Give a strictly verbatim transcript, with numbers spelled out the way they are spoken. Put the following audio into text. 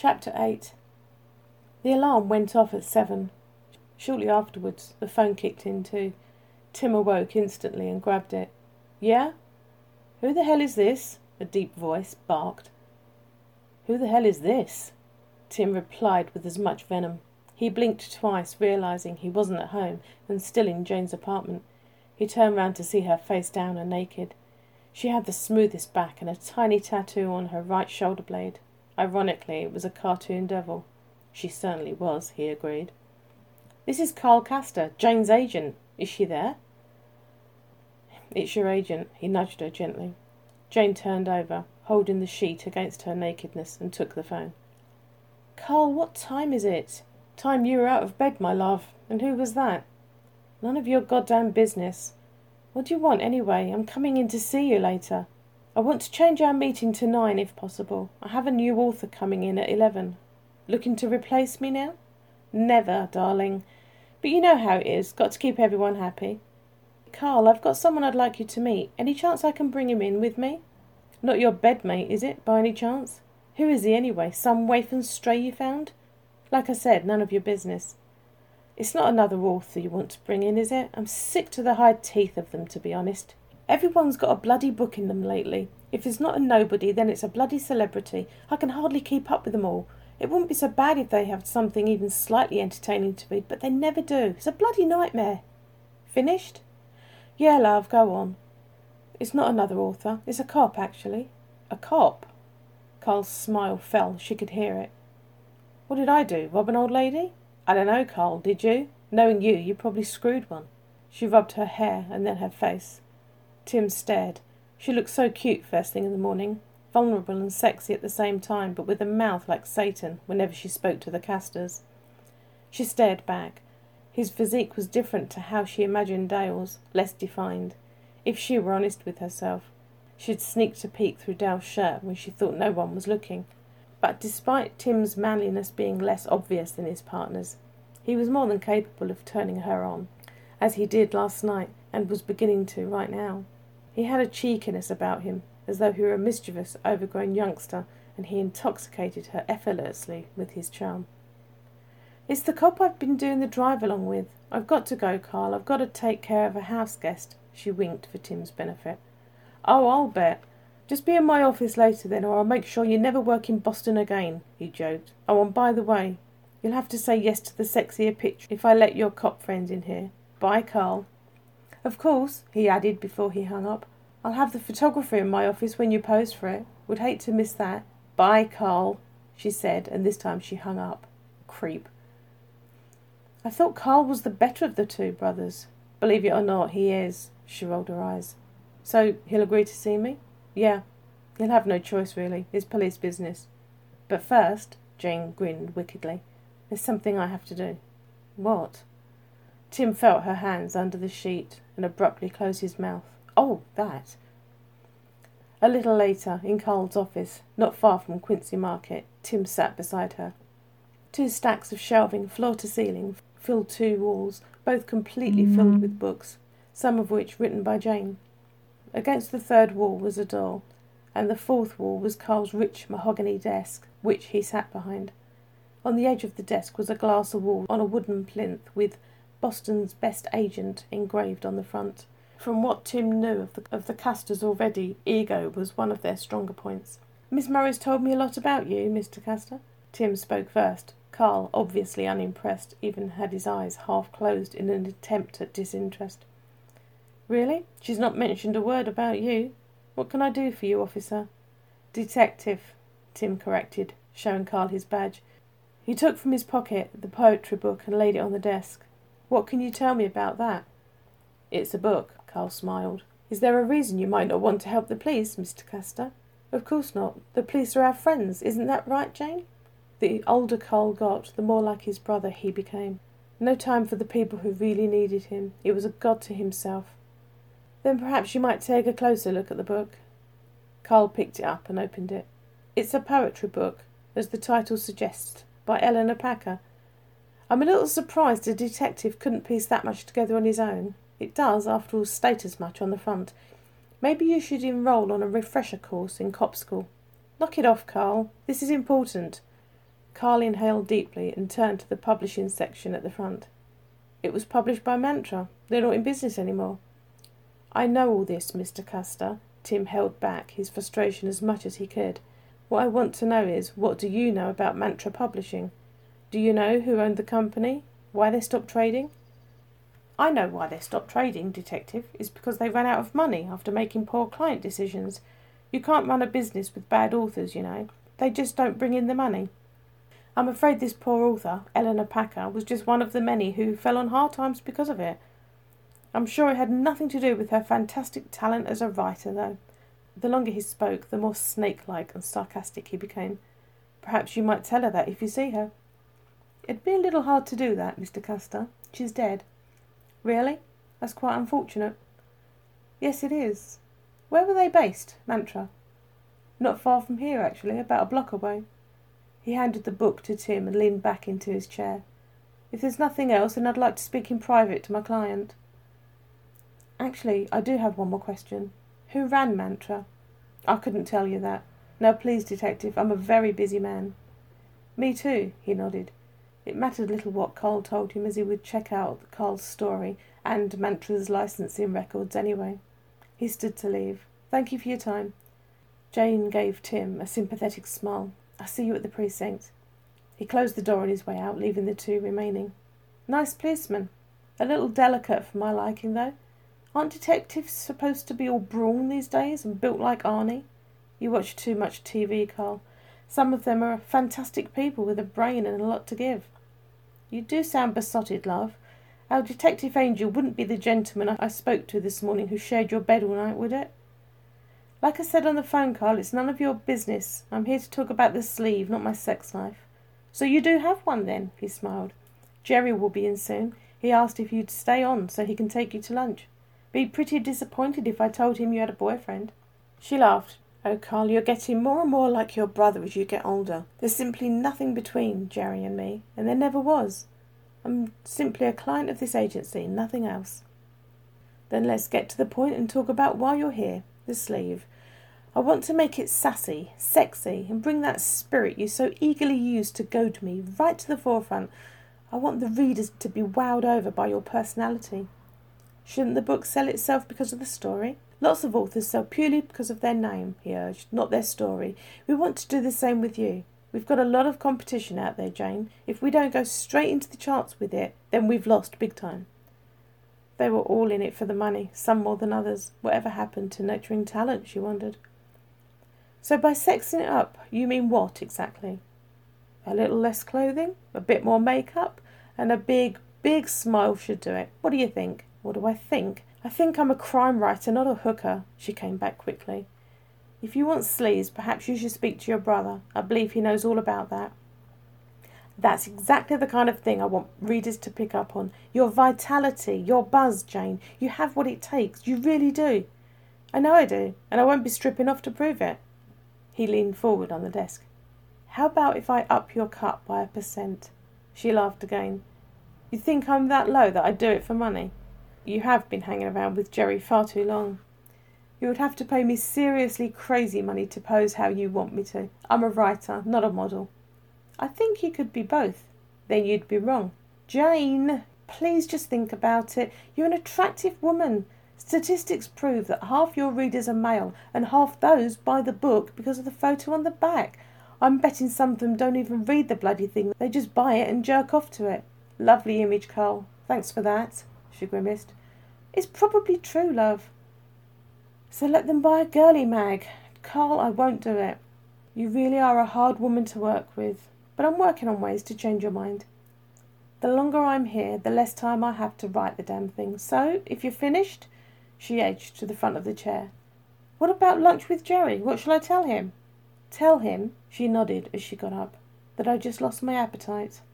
Chapter eight. The alarm went off at seven. Shortly afterwards, the phone kicked in too. Tim awoke instantly and grabbed it. Yeah? Who the hell is this? A deep voice barked. Who the hell is this? Tim replied with as much venom. He blinked twice, realising he wasn't at home and still in Jane's apartment. He turned round to see her face down and naked. She had the smoothest back and a tiny tattoo on her right shoulder blade. Ironically, it was a cartoon devil. She certainly was, he agreed. This is Carl Castor, Jane's agent. Is she there? It's your agent, he nudged her gently. Jane turned over, holding the sheet against her nakedness, and took the phone. Carl, what time is it? Time you were out of bed, my love. And who was that? None of your goddamn business. What do you want, anyway? I'm coming in to see you later. I want to change our meeting to nine, if possible. I have a new author coming in at eleven. Looking to replace me now? Never, darling. But you know how it is. Got to keep everyone happy. Carl, I've got someone I'd like you to meet. Any chance I can bring him in with me? Not your bedmate, is it, by any chance? Who is he, anyway? Some waif and stray you found? Like I said, none of your business. It's not another author you want to bring in, is it? I'm sick to the hide teeth of them, to be honest. Everyone's got a bloody book in them lately. If it's not a nobody, then it's a bloody celebrity. I can hardly keep up with them all. It wouldn't be so bad if they had something even slightly entertaining to read, but they never do. It's a bloody nightmare. Finished? Yeah, love, go on. It's not another author. It's a cop, actually. A cop? Carl's smile fell. She could hear it. What did I do? Rob an old lady? I don't know, Carl. Did you? Knowing you, you probably screwed one. She rubbed her hair and then her face. Tim stared. She looked so cute first thing in the morning. Vulnerable and sexy at the same time, but with a mouth like Satan whenever she spoke to the Castors. She stared back. His physique was different to how she imagined Dale's, less defined. If she were honest with herself, she'd sneaked a peek through Dale's shirt when she thought no one was looking. But despite Tim's manliness being less obvious than his partner's, he was more than capable of turning her on, as he did last night and was beginning to right now. He had a cheekiness about him, as though he were a mischievous, overgrown youngster, and he intoxicated her effortlessly with his charm. It's the cop I've been doing the drive along with. I've got to go, Carl. I've got to take care of a house guest. She winked for Tim's benefit. Oh, I'll bet. Just be in my office later then, or I'll make sure you never work in Boston again, he joked. Oh, and by the way, you'll have to say yes to the sexier picture if I let your cop friends in here. Bye, Carl. Of course, he added before he hung up. I'll have the photographer in my office when you pose for it. Would hate to miss that. Bye, Carl, she said, and this time she hung up. Creep. I thought Carl was the better of the two brothers. Believe it or not, he is. She rolled her eyes. So he'll agree to see me? Yeah. He'll have no choice, really. It's police business. But first, Jane grinned wickedly, there's something I have to do. What? Tim felt her hands under the sheet and abruptly closed his mouth. Oh, that. A little later, in Carl's office, not far from Quincy Market, Tim sat beside her. Two stacks of shelving, floor to ceiling, filled two walls, both completely mm. filled with books, some of which written by Jane. Against the third wall was a door, and the fourth wall was Carl's rich mahogany desk, which he sat behind. On the edge of the desk was a glass wall on a wooden plinth with Boston's Best Agent engraved on the front. From what Tim knew of the, of the Castors already, ego was one of their stronger points. Miss Murray's told me a lot about you, Mister Castor. Tim spoke first. Carl, obviously unimpressed, even had his eyes half closed in an attempt at disinterest. Really? She's not mentioned a word about you. What can I do for you, officer? Detective, Tim corrected, showing Carl his badge. He took from his pocket the poetry book and laid it on the desk. What can you tell me about that? It's a book, Carl smiled. Is there a reason you might not want to help the police, Mister Castor? Of course not. The police are our friends. Isn't that right, Jane? The older Carl got, the more like his brother he became. No time for the people who really needed him. He was a god to himself. Then perhaps you might take a closer look at the book. Carl picked it up and opened it. It's a poetry book, as the title suggests, by Eleanor Packer. I'm a little surprised a detective couldn't piece that much together on his own. It does, after all, state as much on the front. Maybe you should enroll on a refresher course in cop school. Knock it off, Carl. This is important. Carl inhaled deeply and turned to the publishing section at the front. It was published by Mantra. They're not in business anymore. I know all this, Mister Custer. Tim held back his frustration as much as he could. What I want to know is, what do you know about Mantra Publishing? Do you know who owned the company? Why they stopped trading? I know why they stopped trading, Detective. It's because they ran out of money after making poor client decisions. You can't run a business with bad authors, you know. They just don't bring in the money. I'm afraid this poor author, Eleanor Packer, was just one of the many who fell on hard times because of it. I'm sure it had nothing to do with her fantastic talent as a writer, though. The longer he spoke, the more snake-like and sarcastic he became. Perhaps you might tell her that if you see her. It'd be a little hard to do that, Mister Custer. She's dead. Really? That's quite unfortunate. Yes, it is. Where were they based, Mantra? Not far from here, actually, about a block away. He handed the book to Tim and leaned back into his chair. If there's nothing else, then I'd like to speak in private to my client. Actually, I do have one more question. Who ran Mantra? I couldn't tell you that. No, please, Detective, I'm a very busy man. Me too, he nodded. It mattered little what Carl told him, as he would check out Carl's story and Mantra's licensing records anyway. He stood to leave. Thank you for your time. Jane gave Tim a sympathetic smile. I'll see you at the precinct. He closed the door on his way out, leaving the two remaining. Nice policeman. A little delicate for my liking, though. Aren't detectives supposed to be all brawn these days and built like Arnie? You watch too much T V, Carl. Some of them are fantastic people with a brain and a lot to give. You do sound besotted, love. Our detective angel wouldn't be the gentleman I spoke to this morning who shared your bed all night, would it? Like I said on the phone, Carl, it's none of your business. I'm here to talk about the sleeve, not my sex life. So you do have one, then? He smiled. Jerry will be in soon. He asked if you'd stay on so he can take you to lunch. Be pretty disappointed if I told him you had a boyfriend. She laughed. Oh, Carl, you're getting more and more like your brother as you get older. There's simply nothing between Jerry and me, and there never was. I'm simply a client of this agency, nothing else. Then let's get to the point and talk about why you're here, the sleeve. I want to make it sassy, sexy, and bring that spirit you so eagerly used to goad me right to the forefront. I want the readers to be wowed over by your personality. Shouldn't the book sell itself because of the story? Lots of authors sell purely because of their name, he urged, not their story. We want to do the same with you. We've got a lot of competition out there, Jane. If we don't go straight into the charts with it, then we've lost big time. They were all in it for the money, some more than others. Whatever happened to nurturing talent, she wondered. So by sexing it up, you mean what exactly? A little less clothing, a bit more makeup, and a big, big smile should do it. What do you think? What do I think? I think I'm a crime writer, not a hooker, she came back quickly. If you want sleaze, perhaps you should speak to your brother. I believe he knows all about that. That's exactly the kind of thing I want readers to pick up on. Your vitality, your buzz, Jane. You have what it takes. You really do. I know I do, and I won't be stripping off to prove it. He leaned forward on the desk. How about if I up your cut by a percent? She laughed again. You think I'm that low that I do it for money? You have been hanging around with Jerry far too long. You would have to pay me seriously crazy money to pose how you want me to. I'm a writer, not a model. I think you could be both. Then you'd be wrong. Jane, please just think about it. You're an attractive woman. Statistics prove that half your readers are male, and half those buy the book because of the photo on the back. I'm betting some of them don't even read the bloody thing. They just buy it and jerk off to it. Lovely image, Carl. Thanks for that, she grimaced. It's probably true, love. So let them buy a girly mag. Carl, I won't do it. You really are a hard woman to work with, but I'm working on ways to change your mind. The longer I'm here, the less time I have to write the damn thing. So, if you're finished, she edged to the front of the chair. What about lunch with Jerry? What shall I tell him? Tell him, she nodded as she got up, that I just lost my appetite.